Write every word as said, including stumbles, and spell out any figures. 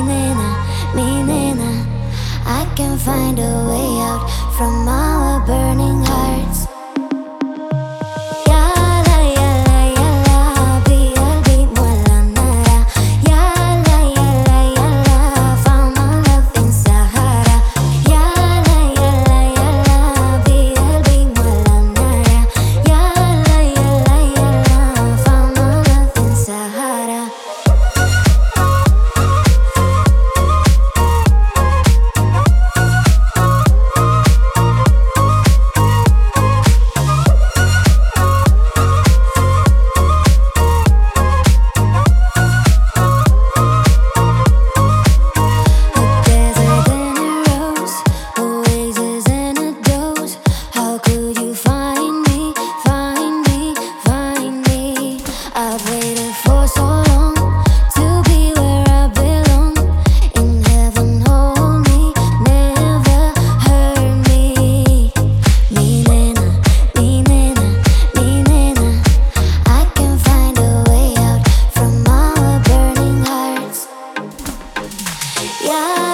nena, mi nena. I can find a way out from our burning hearts. Yalla, yalla, yalla, qalbi mo wala nara. Yalla, yalla, yalla, found my love in Sahara. Yalla, yalla, yalla, qalbi mo wala nara. Yalla, yalla, yalla, found my love in Sahara. Yeah.